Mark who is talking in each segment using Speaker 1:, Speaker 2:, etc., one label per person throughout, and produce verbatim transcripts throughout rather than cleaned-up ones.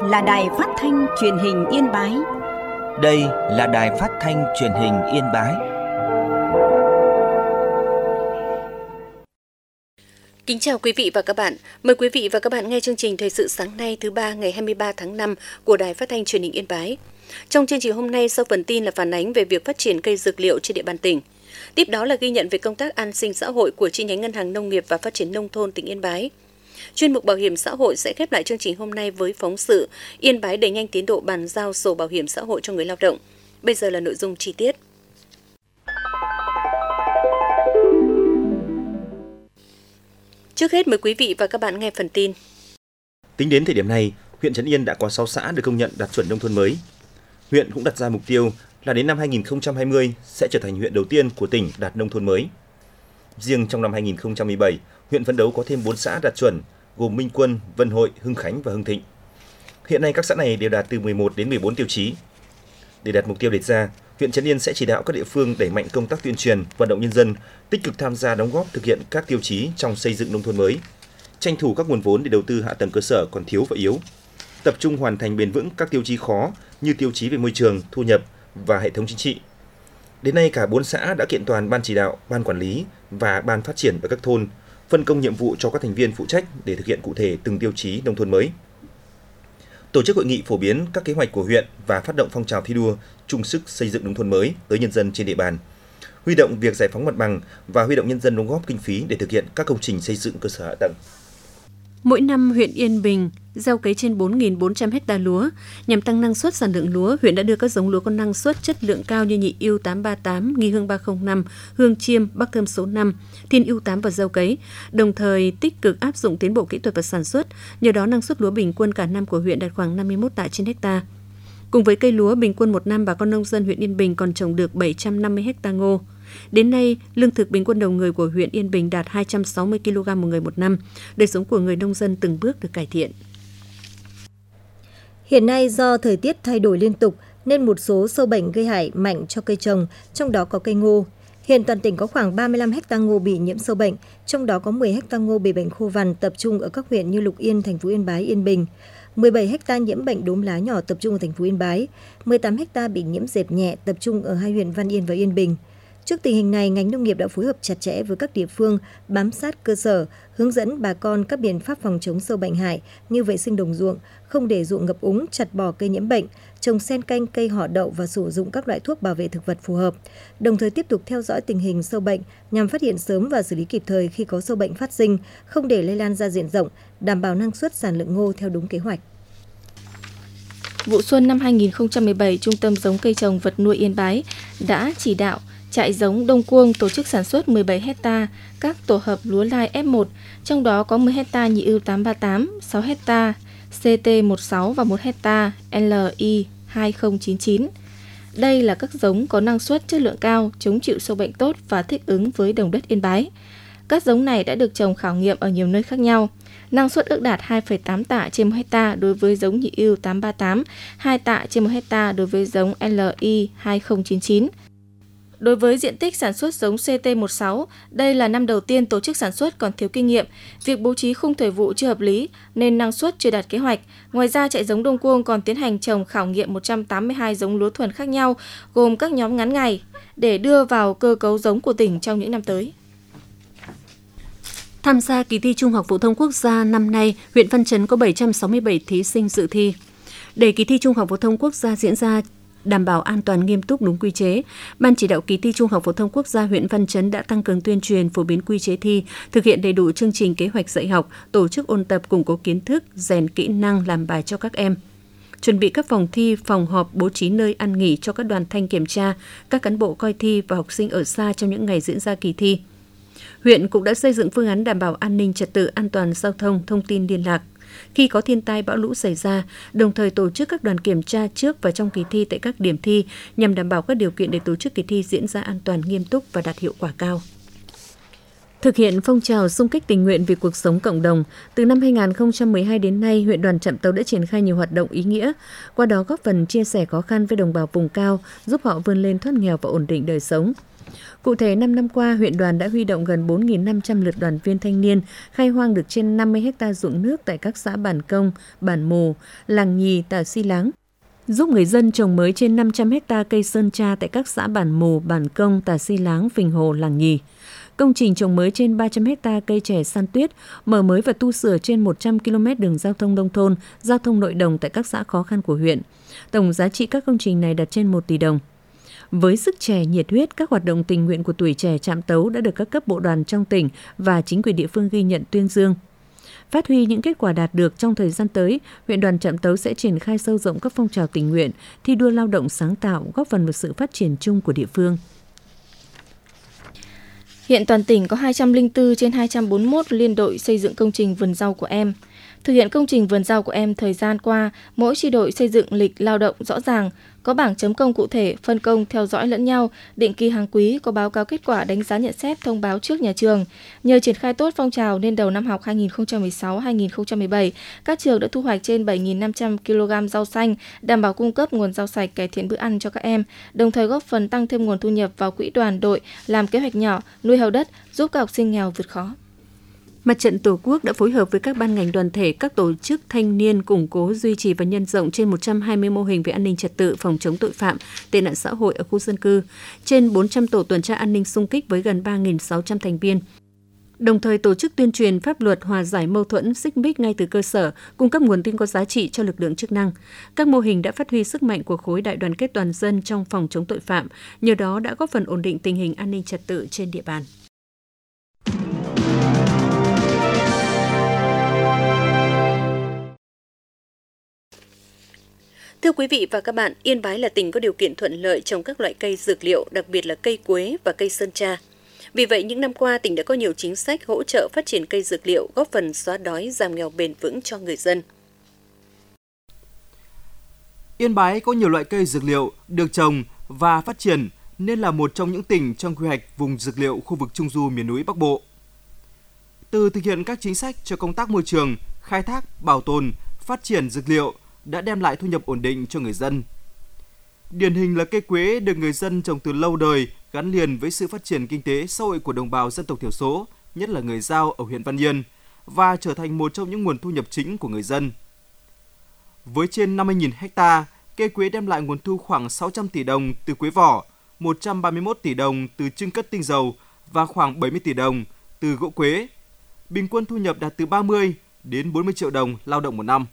Speaker 1: là Đài Phát thanh Truyền hình Yên Bái.
Speaker 2: Đây là Đài Phát thanh Truyền hình Yên Bái.
Speaker 3: Kính chào quý vị và các bạn. Mời quý vị và các bạn nghe chương trình Thời sự sáng nay thứ ba ngày hai mươi ba tháng năm của Đài Phát thanh Truyền hình Yên Bái. Trong chương trình hôm nay, sau phần tin là phản ánh về việc phát triển cây dược liệu trên địa bàn tỉnh. Tiếp đó là ghi nhận về công tác an sinh xã hội của chi nhánh Ngân hàng Nông nghiệp và Phát triển Nông thôn tỉnh Yên Bái. Chuyên mục Bảo hiểm xã hội sẽ khép lại chương trình hôm nay với phóng sự Yên Bái đẩy nhanh tiến độ bàn giao sổ bảo hiểm xã hội cho người lao động. Bây giờ là nội dung chi tiết. Trước hết mời quý vị và các bạn nghe phần tin.
Speaker 4: Tính đến thời điểm này, huyện Trấn Yên đã có sáu xã được công nhận đạt chuẩn nông thôn mới. Huyện cũng đặt ra mục tiêu là đến năm hai nghìn không trăm hai mươi sẽ trở thành huyện đầu tiên của tỉnh đạt nông thôn mới. Riêng trong năm hai nghìn không trăm mười bảy, huyện phấn đấu có thêm bốn xã đạt chuẩn, gồm Minh Quân, Vân Hội, Hưng Khánh và Hưng Thịnh. Hiện nay các xã này đều đạt từ mười một đến mười bốn tiêu chí. Để đạt mục tiêu đề ra, huyện Trấn Yên sẽ chỉ đạo các địa phương đẩy mạnh công tác tuyên truyền, vận động nhân dân tích cực tham gia đóng góp thực hiện các tiêu chí trong xây dựng nông thôn mới, tranh thủ các nguồn vốn để đầu tư hạ tầng cơ sở còn thiếu và yếu, tập trung hoàn thành bền vững các tiêu chí khó như tiêu chí về môi trường, thu nhập và hệ thống chính trị. Đến nay cả bốn xã đã kiện toàn ban chỉ đạo, ban quản lý và ban phát triển ở các thôn, phân công nhiệm vụ cho các thành viên phụ trách để thực hiện cụ thể từng tiêu chí nông thôn mới. Tổ chức hội nghị phổ biến các kế hoạch của huyện và phát động phong trào thi đua chung sức xây dựng nông thôn mới tới nhân dân trên địa bàn. Huy động việc giải phóng mặt bằng và huy động nhân dân đóng góp kinh phí để thực hiện các công trình xây dựng cơ sở hạ tầng.
Speaker 3: Mỗi năm, huyện Yên Bình gieo cấy trên bốn nghìn bốn trăm ha lúa. Nhằm tăng năng suất sản lượng lúa, huyện đã đưa các giống lúa có năng suất chất lượng cao như Nhị Ưu tám ba tám, Nghi Hương ba không năm, Hương Chiêm, Bắc Thơm số năm, Thiên Ưu tám vào gieo cấy, đồng thời tích cực áp dụng tiến bộ kỹ thuật và sản xuất. Nhờ đó, năng suất lúa bình quân cả năm của huyện đạt khoảng năm mươi mốt tạ trên ha. Cùng với cây lúa, bình quân một năm bà con nông dân huyện Yên Bình còn trồng được bảy trăm năm mươi ha ngô. Đến nay, lương thực bình quân đầu người của huyện Yên Bình đạt hai trăm sáu mươi ki lô gam một người một năm. Đời sống của người nông dân từng bước được cải thiện.
Speaker 5: Hiện nay, do thời tiết thay đổi liên tục nên một số sâu bệnh gây hại mạnh cho cây trồng, trong đó có cây ngô. Hiện toàn tỉnh có khoảng ba mươi lăm ha ngô bị nhiễm sâu bệnh, trong đó có mười ha ngô bị bệnh khô vằn tập trung ở các huyện như Lục Yên, thành phố Yên Bái, Yên Bình. mười bảy ha nhiễm bệnh đốm lá nhỏ tập trung ở thành phố Yên Bái. mười tám ha bị nhiễm dẹp nhẹ tập trung ở hai huyện Văn Yên và Yên Bình. Trước tình hình này, ngành nông nghiệp đã phối hợp chặt chẽ với các địa phương, bám sát cơ sở, hướng dẫn bà con các biện pháp phòng chống sâu bệnh hại như vệ sinh đồng ruộng, không để ruộng ngập úng, chặt bỏ cây nhiễm bệnh, trồng xen canh cây họ đậu và sử dụng các loại thuốc bảo vệ thực vật phù hợp. Đồng thời tiếp tục theo dõi tình hình sâu bệnh nhằm phát hiện sớm và xử lý kịp thời khi có sâu bệnh phát sinh, không để lây lan ra diện rộng, đảm bảo năng suất sản lượng ngô theo đúng kế hoạch.
Speaker 6: Vụ xuân năm hai nghìn không trăm mười bảy, Trung tâm giống cây trồng vật nuôi Yên Bái đã chỉ đạo trại giống Đông Cuông tổ chức sản xuất mười bảy ha các tổ hợp lúa lai ép một, trong đó có mười ha Nhị Ưu tám ba tám, sáu ha xê tê mười sáu và một ha lờ i hai không chín chín. Đây là các giống có năng suất chất lượng cao, chống chịu sâu bệnh tốt và thích ứng với đồng đất Yên Bái. Các giống này đã được trồng khảo nghiệm ở nhiều nơi khác nhau. Năng suất ước đạt hai phẩy tám tạ trên một ha đối với giống Nhị Ưu tám ba tám, hai tạ trên một ha đối với giống lờ i hai không chín chín. Đối với diện tích sản xuất giống xê tê mười sáu, đây là năm đầu tiên tổ chức sản xuất còn thiếu kinh nghiệm, việc bố trí khung thời vụ chưa hợp lý nên năng suất chưa đạt kế hoạch. Ngoài ra, trại giống Đông Cuông còn tiến hành trồng khảo nghiệm một trăm tám mươi hai giống lúa thuần khác nhau, gồm các nhóm ngắn ngày, để đưa vào cơ cấu giống của tỉnh trong những năm tới.
Speaker 3: Tham gia kỳ thi Trung học phổ thông quốc gia năm nay, huyện Văn Chấn có bảy trăm sáu mươi bảy thí sinh dự thi. Để kỳ thi Trung học phổ thông quốc gia diễn ra đảm bảo an toàn nghiêm túc đúng quy chế, Ban chỉ đạo kỳ thi Trung học phổ thông quốc gia huyện Văn Chấn đã tăng cường tuyên truyền phổ biến quy chế thi, thực hiện đầy đủ chương trình kế hoạch dạy học, tổ chức ôn tập củng cố kiến thức, rèn kỹ năng làm bài cho các em. Chuẩn bị các phòng thi, phòng họp, bố trí nơi ăn nghỉ cho các đoàn thanh kiểm tra, các cán bộ coi thi và học sinh ở xa trong những ngày diễn ra kỳ thi. Huyện cũng đã xây dựng phương án đảm bảo an ninh trật tự, an toàn giao thông, thông tin liên lạc khi có thiên tai bão lũ xảy ra, đồng thời tổ chức các đoàn kiểm tra trước và trong kỳ thi tại các điểm thi nhằm đảm bảo các điều kiện để tổ chức kỳ thi diễn ra an toàn, nghiêm túc và đạt hiệu quả cao. Thực hiện phong trào xung kích tình nguyện vì cuộc sống cộng đồng, từ năm hai nghìn không trăm mười hai đến nay, huyện Đoàn Trạm Tấu đã triển khai nhiều hoạt động ý nghĩa, qua đó góp phần chia sẻ khó khăn với đồng bào vùng cao, giúp họ vươn lên thoát nghèo và ổn định đời sống. Cụ thể, năm năm qua, huyện đoàn đã huy động gần bốn nghìn năm trăm lượt đoàn viên thanh niên, khai hoang được trên năm mươi héc ta ruộng nước tại các xã Bản Công, Bản Mù, Làng Nhì, Tà Si Láng, giúp người dân trồng mới trên năm trăm héc ta cây sơn tra tại các xã Bản Mù, Bản Công, Tà Si Láng, Phình Hồ, Làng Nhì. Công trình trồng mới trên ba trăm héc ta cây chè san tuyết, mở mới và tu sửa trên một trăm ki lô mét đường giao thông nông thôn, giao thông nội đồng tại các xã khó khăn của huyện. Tổng giá trị các công trình này đạt trên một tỷ đồng. Với sức trẻ, nhiệt huyết, các hoạt động tình nguyện của tuổi trẻ Trạm Tấu đã được các cấp bộ đoàn trong tỉnh và chính quyền địa phương ghi nhận tuyên dương. Phát huy những kết quả đạt được trong thời gian tới, huyện đoàn Trạm Tấu sẽ triển khai sâu rộng các phong trào tình nguyện, thi đua lao động sáng tạo, góp phần vào sự phát triển chung của địa phương.
Speaker 6: Hiện toàn tỉnh có hai trăm lẻ bốn trên hai trăm bốn mươi mốt liên đội xây dựng công trình vườn rau của em. Thực hiện công trình vườn rau của em thời gian qua, mỗi chi đội xây dựng lịch lao động rõ ràng, có bảng chấm công cụ thể, phân công theo dõi lẫn nhau, định kỳ hàng quý có báo cáo kết quả đánh giá nhận xét thông báo trước nhà trường. Nhờ triển khai tốt phong trào nên đầu năm học hai nghìn không trăm mười sáu hai nghìn không trăm mười bảy, các trường đã thu hoạch trên bảy nghìn năm trăm ki lô gam rau xanh, đảm bảo cung cấp nguồn rau sạch cải thiện bữa ăn cho các em, đồng thời góp phần tăng thêm nguồn thu nhập vào quỹ đoàn đội, làm kế hoạch nhỏ, nuôi hầu đất, giúp các học sinh nghèo vượt khó.
Speaker 3: Mặt trận Tổ quốc đã phối hợp với các ban ngành đoàn thể, các tổ chức thanh niên củng cố, duy trì và nhân rộng trên một trăm hai mươi mô hình về an ninh trật tự, phòng chống tội phạm, tệ nạn xã hội ở khu dân cư, trên bốn trăm tổ tuần tra an ninh xung kích với gần ba nghìn sáu trăm thành viên. Đồng thời tổ chức tuyên truyền pháp luật, hòa giải mâu thuẫn, xích mích ngay từ cơ sở, cung cấp nguồn tin có giá trị cho lực lượng chức năng. Các mô hình đã phát huy sức mạnh của khối đại đoàn kết toàn dân trong phòng chống tội phạm, nhờ đó đã góp phần ổn định tình hình an ninh trật tự trên địa bàn. Thưa quý vị và các bạn, Yên Bái là tỉnh có điều kiện thuận lợi trồng các loại cây dược liệu, đặc biệt là cây quế và cây sơn tra. Vì vậy, những năm qua, tỉnh đã có nhiều chính sách hỗ trợ phát triển cây dược liệu, góp phần xóa đói, giảm nghèo bền vững cho người dân.
Speaker 7: Yên Bái có nhiều loại cây dược liệu được trồng và phát triển nên là một trong những tỉnh trong quy hoạch vùng dược liệu khu vực Trung du miền núi Bắc Bộ. Từ thực hiện các chính sách cho công tác môi trường, khai thác, bảo tồn, phát triển dược liệu đã đem lại thu nhập ổn định cho người dân. Điển hình là cây quế được người dân trồng từ lâu đời, gắn liền với sự phát triển kinh tế xã hội của đồng bào dân tộc thiểu số, nhất là người Dao ở huyện Văn Yên, và trở thành một trong những nguồn thu nhập chính của người dân. Với trên năm mươi nghìn ha, cây quế đem lại nguồn thu khoảng sáu trăm tỷ đồng từ quế vỏ, một trăm ba mươi mốt tỷ đồng từ chưng cất tinh dầu và khoảng bảy mươi tỷ đồng từ gỗ quế. Bình quân thu nhập đạt từ ba mươi đến bốn mươi triệu đồng lao động một năm.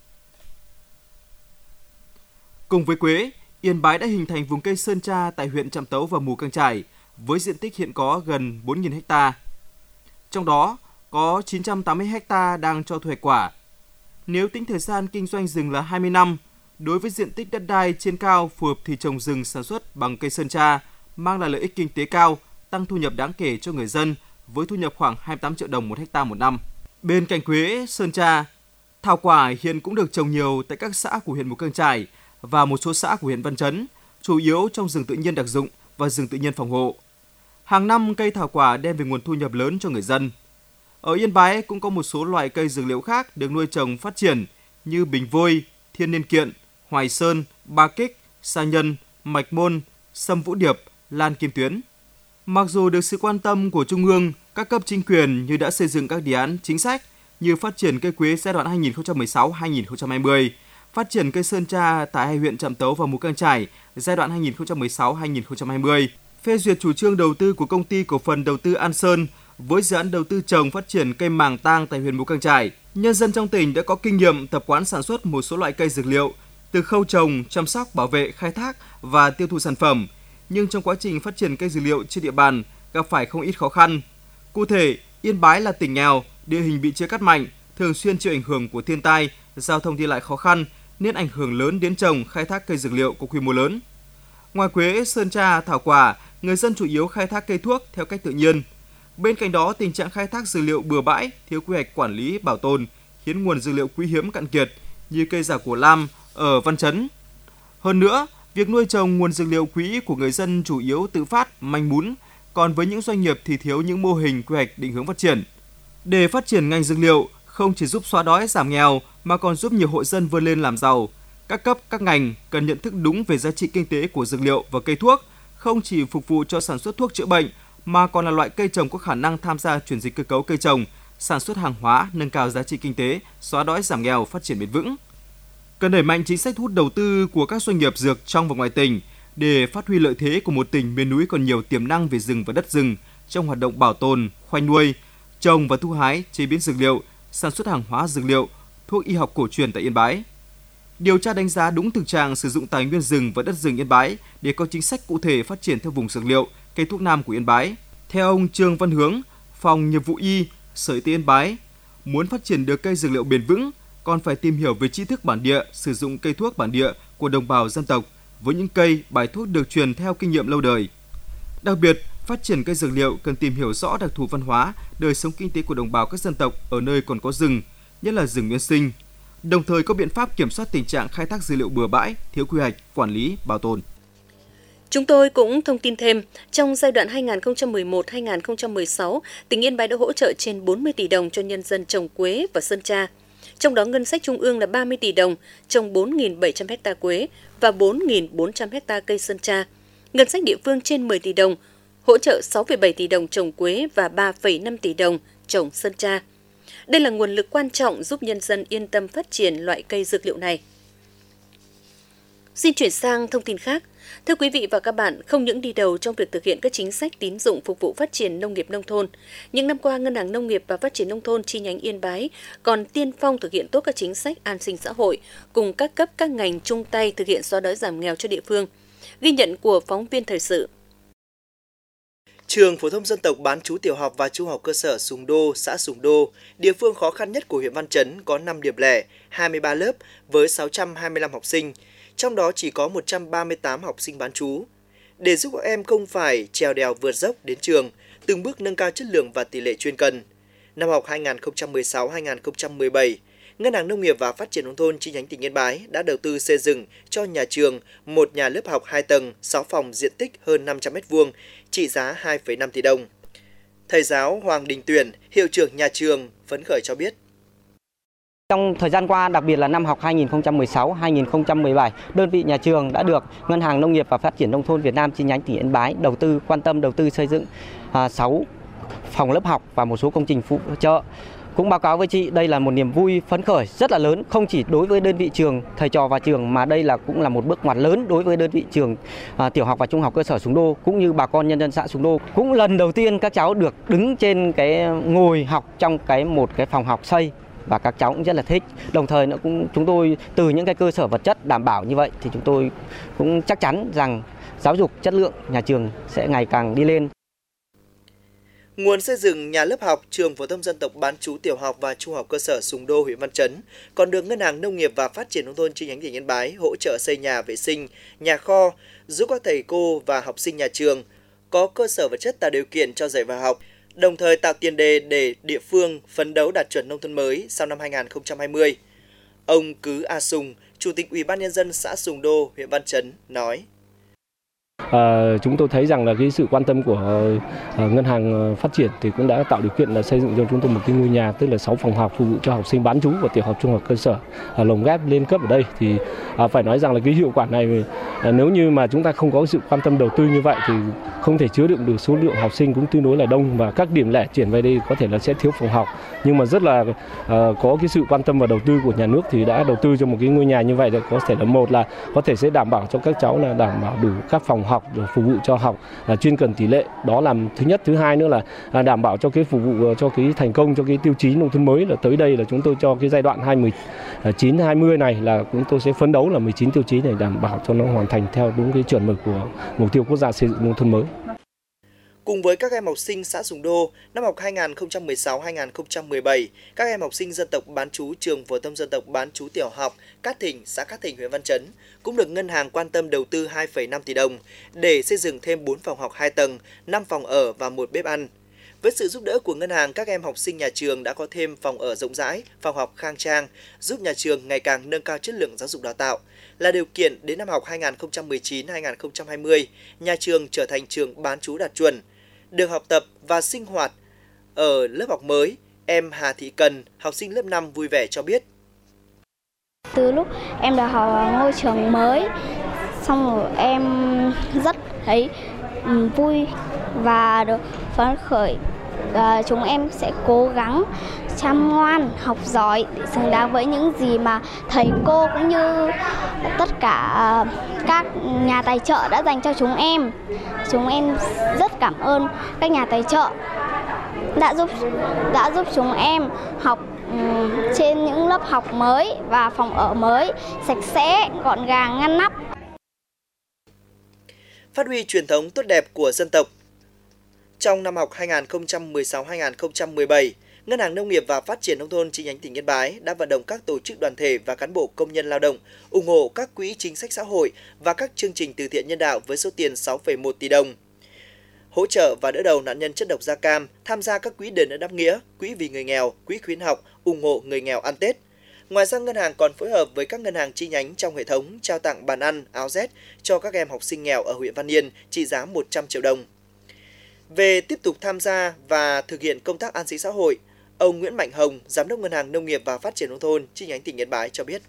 Speaker 7: Cùng với quế, Yên Bái đã hình thành vùng cây sơn tra tại huyện Trạm Tấu và Mù Cang Chải với diện tích hiện có gần bốn nghìn ha. Trong đó có chín trăm tám mươi ha đang cho thu hoạch quả. Nếu tính thời gian kinh doanh rừng là hai mươi năm, đối với diện tích đất đai trên cao phù hợp thì trồng rừng sản xuất bằng cây sơn tra mang lại lợi ích kinh tế cao, tăng thu nhập đáng kể cho người dân với thu nhập khoảng hai mươi tám triệu đồng một ha một năm. Bên cạnh quế, sơn tra, thảo quả hiện cũng được trồng nhiều tại các xã của huyện Mù Cang Chải và một số xã của huyện Văn Chấn, chủ yếu trong rừng tự nhiên đặc dụng và rừng tự nhiên phòng hộ. Hàng năm cây thảo quả đem về nguồn thu nhập lớn cho người dân. Ở Yên Bái cũng có một số loại cây dược liệu khác được nuôi trồng phát triển như bình vôi, thiên niên kiện, hoài sơn, ba kích, sa nhân, mạch môn, sâm vũ điệp, lan kim tuyến. Mặc dù được sự quan tâm của Trung ương, các cấp chính quyền như đã xây dựng các đề án chính sách như phát triển cây quế giai đoạn hai nghìn không trăm mười sáu đến hai nghìn không trăm hai mươi, phát triển cây sơn tra tại hai huyện Trạm Tấu và Mù Cang Chải giai đoạn hai nghìn không trăm mười sáu đến hai nghìn không trăm hai mươi, phê duyệt chủ trương đầu tư của công ty cổ phần đầu tư An Sơn với dự án đầu tư trồng phát triển cây màng tang tại huyện Mù Cang Chải. Nhân dân trong tỉnh đã có kinh nghiệm tập quán sản xuất một số loại cây dược liệu từ khâu trồng, chăm sóc, bảo vệ, khai thác và tiêu thụ sản phẩm, nhưng trong quá trình phát triển cây dược liệu trên địa bàn gặp phải không ít khó khăn. Cụ thể, Yên Bái là tỉnh nghèo, địa hình bị chia cắt mạnh, thường xuyên chịu ảnh hưởng của thiên tai, giao thông đi lại khó khăn nên ảnh hưởng lớn đến trồng, khai thác cây dược liệu có quy mô lớn. Ngoài quế, sơn tra, thảo quả, người dân chủ yếu khai thác cây thuốc theo cách tự nhiên. Bên cạnh đó, tình trạng khai thác dược liệu bừa bãi, thiếu quy hoạch quản lý, bảo tồn khiến nguồn dược liệu quý hiếm cạn kiệt như cây giả cổ lam ở Văn Chấn. Hơn nữa, việc nuôi trồng nguồn dược liệu quý của người dân chủ yếu tự phát, manh mún, còn với những doanh nghiệp thì thiếu những mô hình quy hoạch định hướng phát triển. Để phát triển ngành dược liệu không chỉ giúp xóa đói giảm nghèo mà còn giúp nhiều hộ dân vươn lên làm giàu, các cấp, các ngành cần nhận thức đúng về giá trị kinh tế của dược liệu và cây thuốc, không chỉ phục vụ cho sản xuất thuốc chữa bệnh mà còn là loại cây trồng có khả năng tham gia chuyển dịch cơ cấu cây trồng, sản xuất hàng hóa, nâng cao giá trị kinh tế, xóa đói giảm nghèo, phát triển bền vững. Cần đẩy mạnh chính sách thu hút đầu tư của các doanh nghiệp dược trong và ngoài tỉnh để phát huy lợi thế của một tỉnh miền núi còn nhiều tiềm năng về rừng và đất rừng trong hoạt động bảo tồn, khoanh nuôi, trồng và thu hái, chế biến dược liệu, sản xuất hàng hóa dược liệu, thuốc y học cổ truyền tại Yên Bái. Điều tra đánh giá đúng thực trạng sử dụng tài nguyên rừng và đất rừng Yên Bái để có chính sách cụ thể phát triển theo vùng dược liệu, cây thuốc nam của Yên Bái. Theo ông Trương Văn Hướng, Phòng Nghiệp vụ Y, Sở Y tế Yên Bái, muốn phát triển được cây dược liệu bền vững, còn phải tìm hiểu về tri thức bản địa, sử dụng cây thuốc bản địa của đồng bào dân tộc với những cây, bài thuốc được truyền theo kinh nghiệm lâu đời. Đặc biệt, phát triển cây dược liệu cần tìm hiểu rõ đặc thù văn hóa, đời sống kinh tế của đồng bào các dân tộc ở nơi còn có rừng, nhất là rừng nguyên sinh, đồng thời có biện pháp kiểm soát tình trạng khai thác dược liệu bừa bãi, thiếu quy hoạch, quản lý, bảo tồn.
Speaker 3: Chúng tôi cũng thông tin thêm, trong giai đoạn hai nghìn không trăm mười một đến hai nghìn không trăm mười sáu, tỉnh Yên Bái đã hỗ trợ trên bốn mươi tỷ đồng cho nhân dân trồng quế và sơn tra. Trong đó ngân sách trung ương là ba mươi tỷ đồng, trồng bốn nghìn bảy trăm ha quế và bốn nghìn bốn trăm ha cây sơn tra. Ngân sách địa phương trên mười tỷ đồng, hỗ trợ sáu phẩy bảy tỷ đồng trồng quế và ba phẩy năm tỷ đồng trồng sơn tra. Đây là nguồn lực quan trọng giúp nhân dân yên tâm phát triển loại cây dược liệu này. Xin chuyển sang thông tin khác. Thưa quý vị và các bạn, không những đi đầu trong việc thực hiện các chính sách tín dụng phục vụ phát triển nông nghiệp nông thôn, những năm qua Ngân hàng Nông nghiệp và Phát triển Nông thôn chi nhánh Yên Bái còn tiên phong thực hiện tốt các chính sách an sinh xã hội, cùng các cấp các ngành chung tay thực hiện xóa đói giảm nghèo cho địa phương. Ghi nhận của phóng viên thời sự.
Speaker 8: Trường phổ thông dân tộc bán trú tiểu học và trung học cơ sở Sùng Đô, xã Sùng Đô, địa phương khó khăn nhất của huyện Văn Chấn có năm điểm lẻ, hai mươi ba lớp với sáu trăm hai mươi lăm học sinh, trong đó chỉ có một trăm ba mươi tám học sinh bán trú. Để giúp các em không phải trèo đèo vượt dốc đến trường, từng bước nâng cao chất lượng và tỷ lệ chuyên cần. Năm học hai nghìn không trăm mười sáu hai nghìn không trăm mười bảy, Ngân hàng Nông nghiệp và Phát triển Nông thôn chi nhánh tỉnh Yên Bái đã đầu tư xây dựng cho nhà trường một nhà lớp học hai tầng, sáu phòng diện tích hơn năm trăm mét vuông, trị giá hai phẩy năm tỷ đồng. Thầy giáo Hoàng Đình Tuyển, hiệu trưởng nhà trường, phấn khởi cho biết.
Speaker 9: Trong thời gian qua, đặc biệt là năm học hai nghìn không trăm mười sáu hai nghìn không trăm mười bảy, đơn vị nhà trường đã được Ngân hàng Nông nghiệp và Phát triển Nông thôn Việt Nam chi nhánh tỉnh Yên Bái đầu tư quan tâm đầu tư xây dựng sáu phòng lớp học và một số công trình phụ trợ. Cũng báo cáo với chị, đây là một niềm vui phấn khởi rất là lớn, không chỉ đối với đơn vị trường, thầy trò và trường, mà đây là cũng là một bước ngoặt lớn đối với đơn vị trường à, tiểu học và trung học cơ sở Sùng Đô, cũng như bà con nhân dân xã Sùng Đô. Cũng lần đầu tiên các cháu được đứng trên cái ngồi học trong cái một cái phòng học xây, và các cháu cũng rất là thích. Đồng thời nữa cũng chúng tôi từ những cái cơ sở vật chất đảm bảo như vậy thì chúng tôi cũng chắc chắn rằng giáo dục chất lượng nhà trường sẽ ngày càng đi lên.
Speaker 8: Nguồn xây dựng nhà lớp học trường phổ thông dân tộc bán trú tiểu học và trung học cơ sở Sùng Đô, huyện Văn Chấn còn được Ngân hàng Nông nghiệp và Phát triển Nông thôn chi nhánh tỉnh Yên Bái hỗ trợ xây nhà vệ sinh, nhà kho, giúp các thầy cô và học sinh nhà trường có cơ sở vật chất tạo điều kiện cho dạy và học, đồng thời tạo tiền đề để địa phương phấn đấu đạt chuẩn nông thôn mới sau năm hai nghìn không trăm hai mươi. Ông Cứ A Sùng, Chủ tịch Ủy ban Nhân dân xã Sùng Đô, huyện Văn Chấn nói.
Speaker 10: À, chúng tôi thấy rằng là cái sự quan tâm của uh, Ngân hàng Phát triển thì cũng đã tạo điều kiện là xây dựng cho chúng tôi một cái ngôi nhà, tức là sáu phòng học phục vụ cho học sinh bán trú của tiểu học trung học cơ sở uh, lồng ghép lên cấp ở đây. Thì uh, phải nói rằng là cái hiệu quả này uh, nếu như mà chúng ta không có sự quan tâm đầu tư như vậy thì không thể chứa đựng được số lượng học sinh cũng tương đối là đông, và các điểm lẻ chuyển về đây có thể là sẽ thiếu phòng học. Nhưng mà rất là uh, có cái sự quan tâm và đầu tư của nhà nước thì đã đầu tư cho một cái ngôi nhà như vậy, có thể là một là có thể sẽ đảm bảo cho các cháu là đảm bảo đủ các phòng học để phục vụ cho học là chuyên cần tỷ lệ, đó là thứ nhất. Thứ hai nữa là, là đảm bảo cho cái phục vụ cho cái thành công cho cái tiêu chí nông thôn mới, là tới đây là chúng tôi cho cái giai đoạn hai nghìn không trăm mười chín hai mươi này là chúng tôi sẽ phấn đấu là mười chín tiêu chí này đảm bảo cho nó hoàn thành theo đúng cái chuẩn mực của mục tiêu quốc gia xây dựng nông thôn mới.
Speaker 8: Cùng với các em học sinh xã Sùng Đô, năm học hai nghìn không trăm mười sáu hai nghìn không trăm mười bảy, các em học sinh dân tộc bán trú trường phổ thông dân tộc bán trú tiểu học Cát Thịnh, xã Cát Thịnh, huyện Văn Chấn cũng được ngân hàng quan tâm đầu tư hai phẩy năm tỷ đồng để xây dựng thêm bốn phòng học hai tầng, năm phòng ở và một bếp ăn. Với sự giúp đỡ của ngân hàng, các em học sinh nhà trường đã có thêm phòng ở rộng rãi, phòng học khang trang, giúp nhà trường ngày càng nâng cao chất lượng giáo dục đào tạo. Là điều kiện đến năm học hai nghìn không trăm mười chín hai nghìn không trăm hai mươi, nhà trường trở thành trường bán trú đạt chuẩn. Được học tập và sinh hoạt ở lớp học mới, em Hà Thị Cần, học sinh lớp năm vui vẻ cho biết.
Speaker 11: Từ lúc em được học ở ngôi trường mới, xong rồi em rất thấy um, vui và được phấn khởi. Uh, chúng em sẽ cố gắng chăm ngoan, học giỏi để xứng đáng với những gì mà thầy cô cũng như tất cả uh, các nhà tài trợ đã dành cho chúng em. Chúng em rất cảm ơn các nhà tài trợ đã giúp đã giúp chúng em học um, trên những lớp học mới và phòng ở mới, sạch sẽ, gọn gàng, ngăn nắp.
Speaker 8: Phát huy truyền thống tốt đẹp của dân tộc. Trong năm học hai nghìn không trăm mười sáu hai nghìn không trăm mười bảy, Ngân hàng Nông nghiệp và Phát triển Nông thôn chi nhánh tỉnh Yên Bái đã vận động các tổ chức đoàn thể và cán bộ công nhân lao động ủng hộ các quỹ chính sách xã hội và các chương trình từ thiện nhân đạo với số tiền sáu phẩy một tỷ đồng. Hỗ trợ và đỡ đầu nạn nhân chất độc da cam, tham gia các quỹ đền ơn đáp nghĩa, quỹ vì người nghèo, quỹ khuyến học, ủng hộ người nghèo ăn Tết. Ngoài ra, ngân hàng còn phối hợp với các ngân hàng chi nhánh trong hệ thống trao tặng bàn ăn, áo rét cho các em học sinh nghèo ở huyện Văn Yên trị giá một trăm triệu đồng. Về tiếp tục tham gia và thực hiện công tác an sinh xã hội, ông Nguyễn Mạnh Hồng, Giám đốc Ngân hàng Nông nghiệp và Phát triển Nông thôn chi nhánh tỉnh Yên Bái cho biết.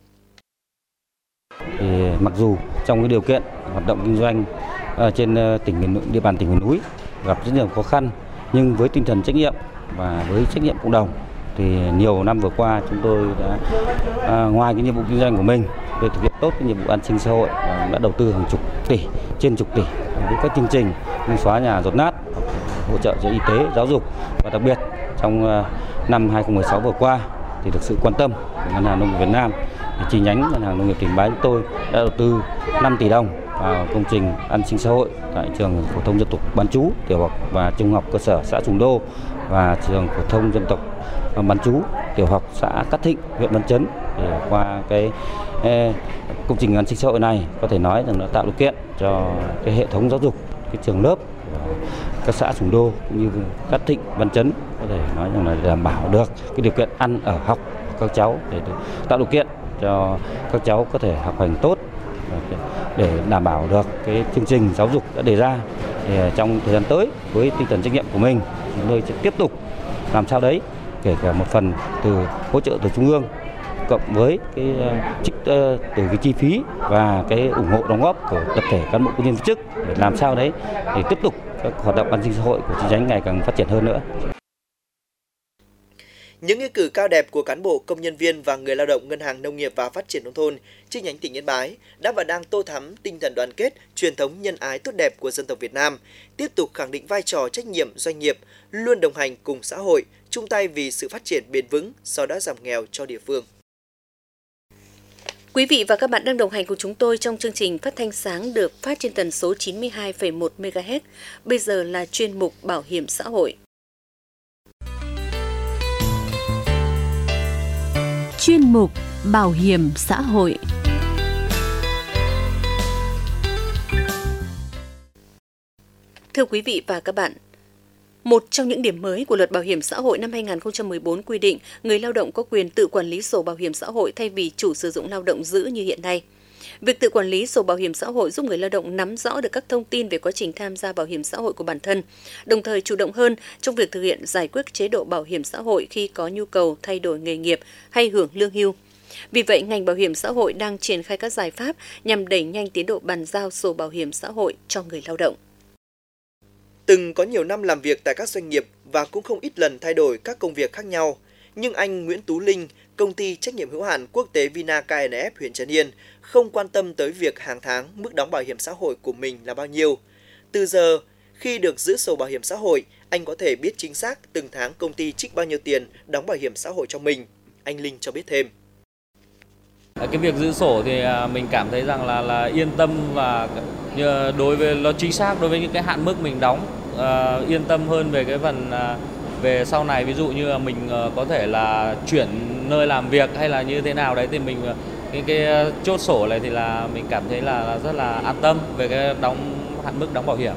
Speaker 12: Thì mặc dù trong cái điều kiện hoạt động kinh doanh trên tỉnh miền địa bàn tỉnh miền núi gặp rất nhiều khó khăn, nhưng với tinh thần trách nhiệm và với trách nhiệm cộng đồng thì nhiều năm vừa qua chúng tôi đã à, ngoài cái nhiệm vụ kinh doanh của mình để thực hiện tốt cái nhiệm vụ an sinh xã hội, đã đầu tư hàng chục tỷ, trên chục tỷ với các chương trình như xóa nhà dột nát, hỗ trợ cho y tế, giáo dục, và đặc biệt trong năm hai nghìn không trăm mười sáu vừa qua thì được sự quan tâm của Ngân hàng Nông nghiệp Việt Nam, chi nhánh Ngân hàng Nông nghiệp tỉnh Bái chúng tôi đã đầu tư năm tỷ đồng vào công trình an sinh xã hội tại trường phổ thông dân tộc bán trú tiểu học và trung học cơ sở xã Sùng Đô và trường phổ thông dân tộc bán trú tiểu học xã Cát Thịnh, huyện Văn Chấn. Thì qua cái eh, công trình an sinh xã hội này có thể nói rằng nó tạo điều kiện cho cái hệ thống giáo dục, cái trường lớp các xã Sùng Đô cũng như Cát Thịnh, Văn Chấn có thể nói rằng là đảm bảo được cái điều kiện ăn ở học của các cháu, để tạo điều kiện cho các cháu có thể học hành tốt để đảm bảo được cái chương trình giáo dục đã đề ra. Thì trong thời gian tới với tinh thần trách nhiệm của mình, chúng tôi sẽ tiếp tục làm sao đấy, kể cả một phần từ hỗ trợ từ trung ương cộng với cái trích từ cái chi phí và cái ủng hộ đóng góp của tập thể cán bộ công nhân viên chức để làm sao đấy để tiếp tục các hoạt động an sinh xã hội của chi nhánh ngày càng phát triển hơn nữa.
Speaker 8: Những nghĩa cử cao đẹp của cán bộ, công nhân viên và người lao động Ngân hàng Nông nghiệp và Phát triển Nông thôn chi nhánh tỉnh Yên Bái đã và đang tô thắm tinh thần đoàn kết, truyền thống nhân ái tốt đẹp của dân tộc Việt Nam, tiếp tục khẳng định vai trò trách nhiệm doanh nghiệp, luôn đồng hành cùng xã hội, chung tay vì sự phát triển bền vững, xóa đói giảm nghèo cho địa phương.
Speaker 3: Quý vị và các bạn đang đồng hành cùng chúng tôi trong chương trình phát thanh sáng được phát trên tần số chín mươi hai phẩy một mê ga héc. Bây giờ là chuyên mục Bảo hiểm xã hội.
Speaker 1: Chuyên mục Bảo hiểm xã hội.
Speaker 3: Thưa quý vị và các bạn, một trong những điểm mới của Luật Bảo hiểm xã hội năm hai nghìn không trăm mười bốn quy định người lao động có quyền tự quản lý sổ bảo hiểm xã hội thay vì chủ sử dụng lao động giữ như hiện nay. Việc tự quản lý sổ bảo hiểm xã hội giúp người lao động nắm rõ được các thông tin về quá trình tham gia bảo hiểm xã hội của bản thân, đồng thời chủ động hơn trong việc thực hiện giải quyết chế độ bảo hiểm xã hội khi có nhu cầu thay đổi nghề nghiệp hay hưởng lương hưu. Vì vậy, ngành bảo hiểm xã hội đang triển khai các giải pháp nhằm đẩy nhanh tiến độ bàn giao sổ bảo hiểm xã hội cho người lao động.
Speaker 8: Từng có nhiều năm làm việc tại các doanh nghiệp và cũng không ít lần thay đổi các công việc khác nhau, nhưng anh Nguyễn Tú Linh, công ty trách nhiệm hữu hạn quốc tế Vina ca en ép huyện Trấn Yên không quan tâm tới việc hàng tháng mức đóng bảo hiểm xã hội của mình là bao nhiêu. Từ giờ, khi được giữ sổ bảo hiểm xã hội, anh có thể biết chính xác từng tháng công ty trích bao nhiêu tiền đóng bảo hiểm xã hội cho mình. Anh Linh cho biết thêm.
Speaker 13: Cái việc giữ sổ thì mình cảm thấy rằng là là yên tâm và đối với nó chính xác đối với những cái hạn mức mình đóng, uh, yên tâm hơn về cái phần uh, về sau này, ví dụ như là mình uh, có thể là chuyển nơi làm việc hay là như thế nào đấy, thì mình cái cái chốt sổ này thì là mình cảm thấy là, là rất là an tâm về cái đóng hạn mức đóng bảo hiểm.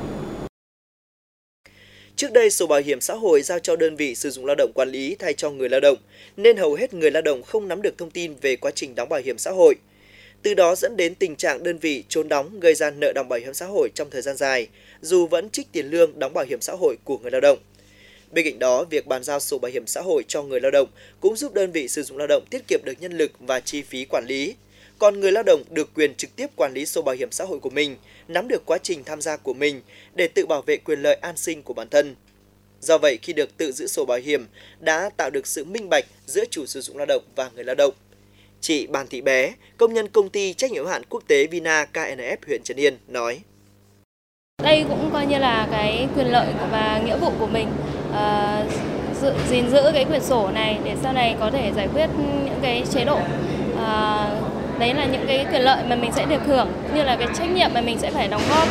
Speaker 8: Trước đây, sổ bảo hiểm xã hội giao cho đơn vị sử dụng lao động quản lý thay cho người lao động, nên hầu hết người lao động không nắm được thông tin về quá trình đóng bảo hiểm xã hội. Từ đó dẫn đến tình trạng đơn vị trốn đóng gây ra nợ đóng bảo hiểm xã hội trong thời gian dài, dù vẫn trích tiền lương đóng bảo hiểm xã hội của người lao động. Bên cạnh đó, việc bàn giao sổ bảo hiểm xã hội cho người lao động cũng giúp đơn vị sử dụng lao động tiết kiệm được nhân lực và chi phí quản lý. còn người lao động được quyền trực tiếp quản lý sổ bảo hiểm xã hội của mình, nắm được quá trình tham gia của mình để tự bảo vệ quyền lợi an sinh của bản thân. Do vậy, khi được tự giữ sổ bảo hiểm đã tạo được sự minh bạch giữa chủ sử dụng lao động và người lao động. Chị Bàn Thị Bé, công nhân công ty trách nhiệm hữu hạn quốc tế Vina ca en ép huyện Trấn Yên nói:
Speaker 14: Đây cũng coi như là cái quyền lợi và nghĩa vụ của mình, à, giữ, gìn giữ cái quyển sổ này để sau này có thể giải quyết những cái chế độ. À, đấy là những cái quyền lợi mà mình sẽ được hưởng, như là cái trách nhiệm mà mình sẽ phải đóng góp.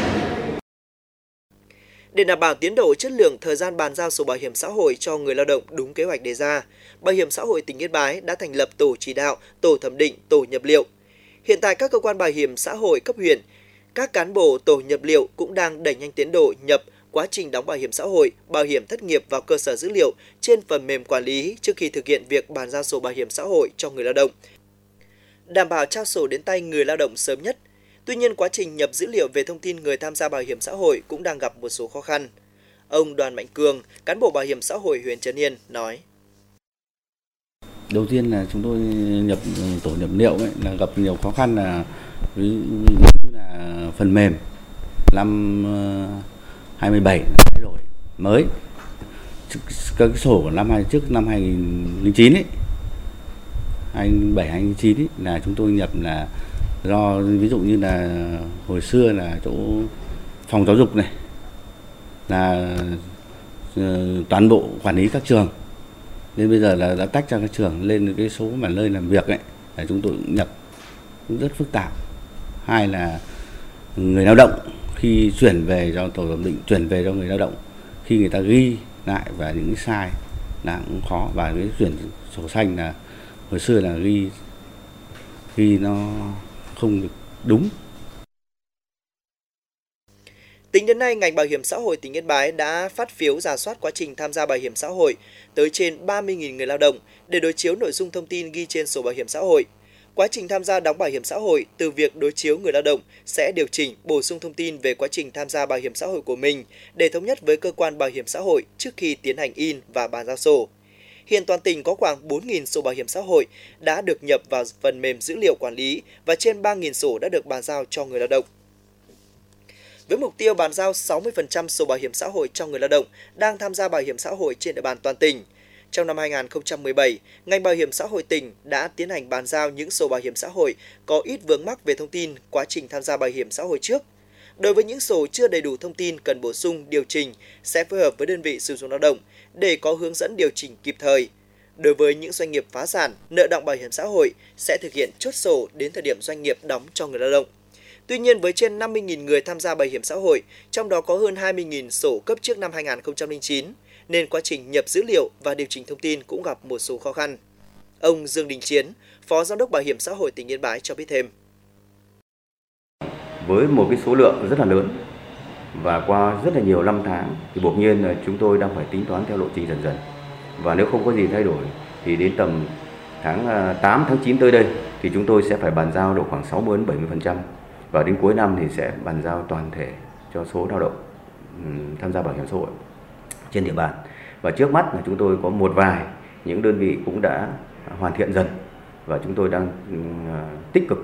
Speaker 8: Để đảm bảo tiến độ chất lượng thời gian bàn giao sổ bảo hiểm xã hội cho người lao động đúng kế hoạch đề ra, Bảo hiểm xã hội tỉnh Yên Bái đã thành lập tổ chỉ đạo, tổ thẩm định, tổ nhập liệu. Hiện tại các cơ quan bảo hiểm xã hội cấp huyện, các cán bộ tổ nhập liệu cũng đang đẩy nhanh tiến độ nhập quá trình đóng bảo hiểm xã hội, bảo hiểm thất nghiệp vào cơ sở dữ liệu trên phần mềm quản lý trước khi thực hiện việc bàn giao sổ bảo hiểm xã hội cho người lao động, đảm bảo trao sổ đến tay người lao động sớm nhất. Tuy nhiên, quá trình nhập dữ liệu về thông tin người tham gia bảo hiểm xã hội cũng đang gặp một số khó khăn. Ông Đoàn Mạnh Cường, cán bộ bảo hiểm xã hội huyện Trấn Yên nói:
Speaker 12: Đầu tiên là chúng tôi nhập tổ nhập liệu ấy, là gặp nhiều khó khăn, là ví dụ là phần mềm năm hai mươi bảy thay đổi mới, các cái sổ của năm hai trước năm hai nghìn lẻ chín ấy, hai nghìn lẻ bảy hai nghìn lẻ chín ấy, là chúng tôi nhập là do ví dụ như là hồi xưa là chỗ phòng giáo dục này là uh, toàn bộ quản lý các trường, nên bây giờ là đã tách ra các trường lên cái số mà nơi làm việc ấy là chúng tôi cũng nhập cũng rất phức tạp. Hai là người lao động khi chuyển về cho tổ thẩm định, chuyển về cho người lao động, khi người ta ghi lại và những cái sai là cũng khó, và cái chuyển sổ xanh là hồi xưa là ghi ghi nó không được đúng.
Speaker 8: Tính đến nay, ngành bảo hiểm xã hội tỉnh Yên Bái đã phát phiếu rà soát quá trình tham gia bảo hiểm xã hội tới trên ba mươi nghìn người lao động để đối chiếu nội dung thông tin ghi trên sổ bảo hiểm xã hội. Quá trình tham gia đóng bảo hiểm xã hội từ việc đối chiếu người lao động sẽ điều chỉnh, bổ sung thông tin về quá trình tham gia bảo hiểm xã hội của mình để thống nhất với cơ quan bảo hiểm xã hội trước khi tiến hành in và bàn giao sổ. Hiện toàn tỉnh có khoảng bốn nghìn sổ bảo hiểm xã hội đã được nhập vào phần mềm dữ liệu quản lý và trên ba nghìn sổ đã được bàn giao cho người lao động. Với mục tiêu bàn giao sáu mươi phần trăm sổ bảo hiểm xã hội cho người lao động đang tham gia bảo hiểm xã hội trên địa bàn toàn tỉnh, trong năm hai nghìn không trăm mười bảy, ngành bảo hiểm xã hội tỉnh đã tiến hành bàn giao những sổ bảo hiểm xã hội có ít vướng mắc về thông tin quá trình tham gia bảo hiểm xã hội trước. Đối với những sổ chưa đầy đủ thông tin cần bổ sung, điều chỉnh sẽ phối hợp với đơn vị sử dụng lao động để có hướng dẫn điều chỉnh kịp thời. Đối với những doanh nghiệp phá sản, nợ đọng bảo hiểm xã hội sẽ thực hiện chốt sổ đến thời điểm doanh nghiệp đóng cho người lao động. Tuy nhiên, với trên năm mươi nghìn người tham gia bảo hiểm xã hội, trong đó có hơn hai mươi nghìn sổ cấp trước năm hai nghìn không trăm lẻ chín, nên quá trình nhập dữ liệu và điều chỉnh thông tin cũng gặp một số khó khăn. Ông Dương Đình Chiến, Phó Giám đốc Bảo hiểm xã hội tỉnh Yên Bái cho biết thêm.
Speaker 15: Với một cái số lượng rất là lớn và qua rất là nhiều năm tháng thì buộc nhiên là chúng tôi đang phải tính toán theo lộ trình dần dần. Và nếu không có gì thay đổi thì đến tầm tháng tám, tháng chín tới đây thì chúng tôi sẽ phải bàn giao độ khoảng sáu mươi đến bảy mươi phần trăm. Và đến cuối năm thì sẽ bàn giao toàn thể cho số lao động um, tham gia bảo hiểm xã hội trên địa bàn. Và trước mắt là chúng tôi có một vài những đơn vị cũng đã hoàn thiện dần và chúng tôi đang uh, tích cực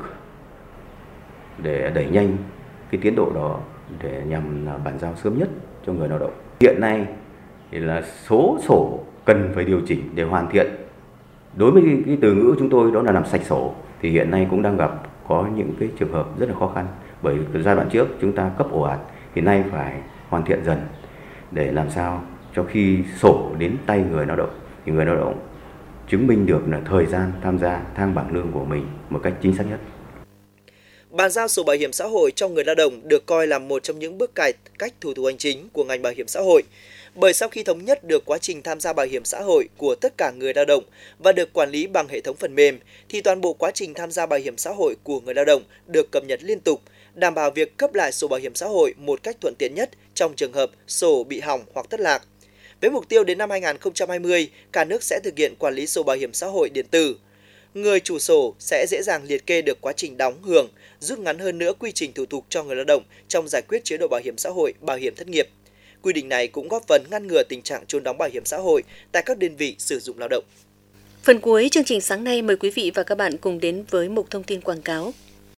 Speaker 15: để đẩy nhanh cái tiến độ đó để nhằm uh, bàn giao sớm nhất cho người lao động. Hiện nay thì là số sổ cần phải điều chỉnh để hoàn thiện. Đối với cái, cái từ ngữ chúng tôi đó là làm sạch sổ thì hiện nay cũng đang gặp có những cái trường hợp rất là khó khăn, bởi giai đoạn trước chúng ta cấp ồ ạt thì nay phải hoàn thiện dần để làm sao cho khi sổ đến tay người lao động thì người lao động chứng minh được là thời gian tham gia thang bảng lương của mình một cách chính xác nhất.
Speaker 8: Bàn giao sổ bảo hiểm xã hội cho người lao động được coi là một trong những bước cải cách thủ tục hành chính của ngành bảo hiểm xã hội. Bởi sau khi thống nhất được quá trình tham gia bảo hiểm xã hội của tất cả người lao động và được quản lý bằng hệ thống phần mềm, thì toàn bộ quá trình tham gia bảo hiểm xã hội của người lao động được cập nhật liên tục, đảm bảo việc cấp lại sổ bảo hiểm xã hội một cách thuận tiện nhất trong trường hợp sổ bị hỏng hoặc thất lạc. Với mục tiêu đến năm hai nghìn không trăm hai mươi, cả nước sẽ thực hiện quản lý sổ bảo hiểm xã hội điện tử. Người chủ sổ sẽ dễ dàng liệt kê được quá trình đóng hưởng, rút ngắn hơn nữa quy trình thủ tục cho người lao động trong giải quyết chế độ bảo hiểm xã hội, bảo hiểm thất nghiệp. Quy định này cũng góp phần ngăn ngừa tình trạng trốn đóng bảo hiểm xã hội tại các đơn vị sử dụng lao động.
Speaker 3: Phần cuối chương trình sáng nay mời quý vị và các bạn cùng đến với mục thông tin quảng cáo.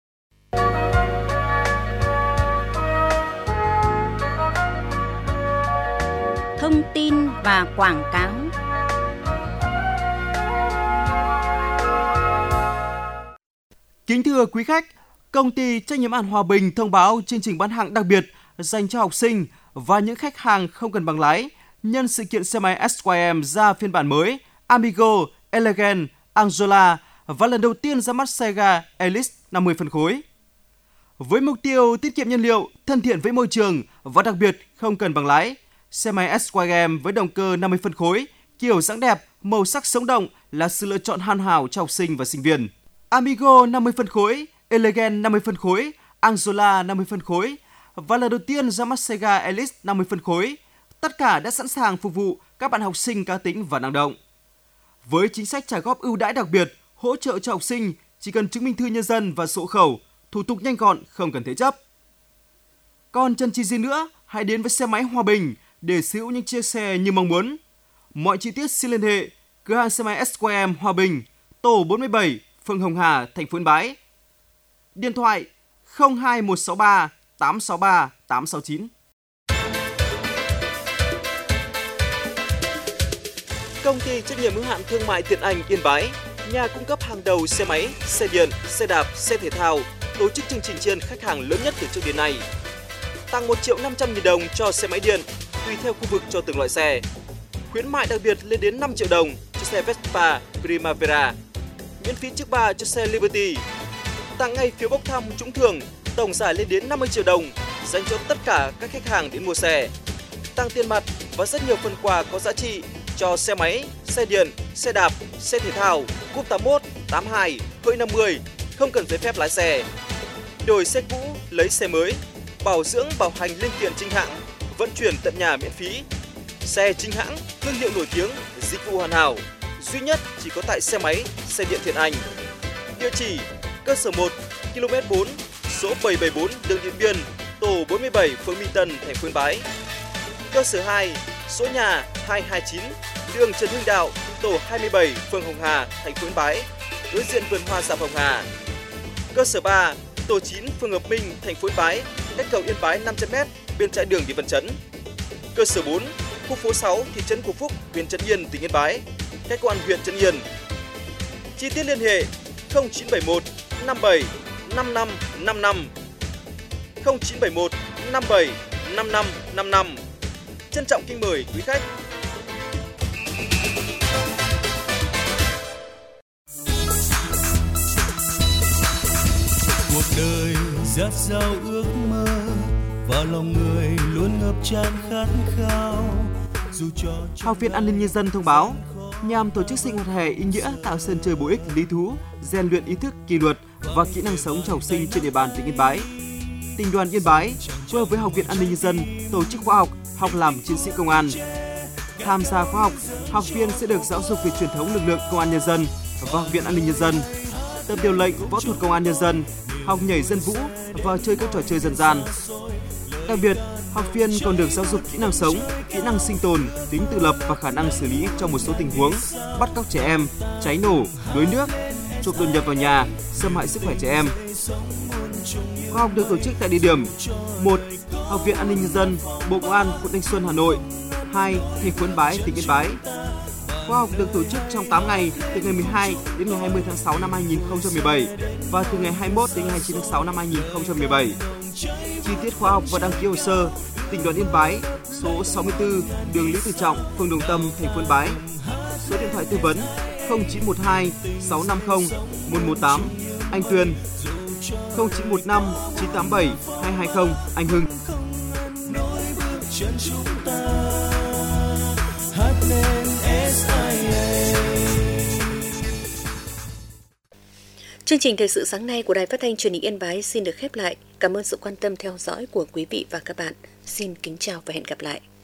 Speaker 1: Thông tin và quảng cáo.
Speaker 7: Kính thưa quý khách, công ty trách nhiệm hữu hạn Hòa Bình thông báo chương trình bán hàng đặc biệt dành cho học sinh và những khách hàng không cần bằng lái nhân sự kiện xe máy ét i em ra phiên bản mới Amigo, Elegant, Angola và lần đầu tiên ra mắt xe ga Elise năm mươi phân khối. Với mục tiêu tiết kiệm nhiên liệu, thân thiện với môi trường và đặc biệt không cần bằng lái, xe máy ét i em với động cơ năm mươi phân khối, kiểu dáng đẹp, màu sắc sống động là sự lựa chọn hoàn hảo cho học sinh và sinh viên. Amigo năm mươi phân khối, Elegant năm mươi phân khối, Angola năm mươi phân khối và lần đầu tiên ra mắt xe ga Elise năm mươi phân khối. Tất cả đã sẵn sàng phục vụ các bạn học sinh cá tính và năng động. Với chính sách trả góp ưu đãi đặc biệt, hỗ trợ cho học sinh chỉ cần chứng minh thư nhân dân và sổ khẩu, thủ tục nhanh gọn, không cần thế chấp. Còn chân chi gì nữa, hãy đến với xe máy Hòa Bình để sở hữu những chiếc xe như mong muốn. Mọi chi tiết xin liên hệ cửa hàng xe máy ét i em Hòa Bình, tổ bốn mươi bảy, phường Hồng Hà, thành phố Yên Bái. Điện thoại không hai một sáu ba tám sáu ba tám sáu chín. Công ty trách nhiệm hữu hạn thương mại Tiện Anh Yên Bái, nhà cung cấp hàng đầu xe máy, xe điện, xe đạp, xe thể thao, tổ chức chương trình chiên khách hàng lớn nhất từ trước đến nay. Tặng một triệu năm trăm nghìn đồng cho xe máy điện, tùy theo khu vực cho từng loại xe. Khuyến mại đặc biệt lên đến năm triệu đồng cho xe Vespa Primavera, miễn phí trước bạ cho xe Liberty. Tặng ngay phiếu bốc thăm trúng thưởng, tổng giải lên đến năm mươi triệu đồng dành cho tất cả các khách hàng đến mua xe. Tặng tiền mặt và rất nhiều phần quà có giá trị cho xe máy, xe điện, xe đạp, xe thể thao, cúp tám mốt, tám hai, hơi năm mươi, không cần giấy phép lái xe. Đổi xe cũ, lấy xe mới, bảo dưỡng bảo hành linh kiện chính hãng, vận chuyển tận nhà miễn phí. Xe chính hãng, thương hiệu nổi tiếng, dịch vụ hoàn hảo, duy nhất chỉ có tại xe máy, xe điện Thiện Anh. Địa chỉ cơ sở một, ki lô mét bốn, số bảy bảy bốn đường Điện Biên, tổ bốn mươi bảy, phường Minh Tân, thành phố Yên Bái. Cơ sở hai, số nhà hai hai chín, đường Trần Hưng Đạo, tổ hai mươi bảy, phường Hồng Hà, thành phố Yên Bái, đối diện vườn hoa Dạo Hồng Hà. Cơ sở ba, tổ chín, phường Hợp Minh, thành phố Yên Bái, cách cầu Yên Bái năm trăm mét, bên trái đường đi Văn Chấn. Cơ sở bốn, khu phố sáu, thị trấn Cổ Phúc, huyện Trấn Yên, tỉnh Yên Bái, cách công an huyện Trấn Yên. Chi tiết liên hệ không chín bảy một năm bảy năm năm năm năm, không chín bảy một năm bảy năm năm năm năm. Trân trọng kính mời quý khách.
Speaker 16: Cuộc đời dạt dào ước mơ và lòng người luôn ngập tràn khát khao. Dù cho
Speaker 7: Học viện An ninh Nhân dân thông báo nhằm tổ chức sinh hoạt hè ý nghĩa, tạo sân chơi bổ ích, lý thú, rèn luyện ý thức kỷ luật và kỹ năng sống cho học sinh trên địa bàn tỉnh Yên Bái. Tỉnh đoàn Yên Bái phối hợp với Học viện An ninh Nhân dân tổ chức khóa học học làm chiến sĩ công an. Tham gia khóa học, học viên sẽ được giáo dục về truyền thống lực lượng công an nhân dân và Học viện An ninh Nhân dân, tập điều lệnh võ thuật công an nhân dân, học nhảy dân vũ và chơi các trò chơi dân gian. Đặc biệt, học viên còn được giáo dục kỹ năng sống, kỹ năng sinh tồn, tính tự lập và khả năng xử lý trong một số tình huống bắt cóc trẻ em, cháy nổ, đuối nước, trộm đột nhập vào nhà, xâm hại sức khỏe trẻ em. Khóa học được tổ chức tại địa điểm: một. Học viện An ninh Nhân dân, Bộ Công an, quận Thanh Xuân, Hà Nội. hai. Thành phố Yên Bái, tỉnh Yên Bái. Khóa học được tổ chức trong tám ngày, từ ngày mười hai đến ngày hai mươi tháng sáu năm hai nghìn không trăm mười bảy và từ ngày hai mươi mốt đến ngày hai mươi chín tháng sáu năm hai nghìn không trăm mười bảy. Chi tiết khóa học và đăng ký hồ sơ: Tỉnh đoàn Yên Bái, số sáu mươi tư, đường Lý Tự Trọng, phường Đồng Tâm, thành phố Yên Bái. Số điện thoại tư vấn không chín một hai sáu năm không một một tám, anh Tuyền. không chín một năm chín tám bảy hai hai không, anh Hưng.
Speaker 3: Chương trình thời sự sáng nay của Đài Phát thanh Truyền hình Yên Bái xin được khép lại. Cảm ơn sự quan tâm theo dõi của quý vị và các bạn. Xin kính chào và hẹn gặp lại.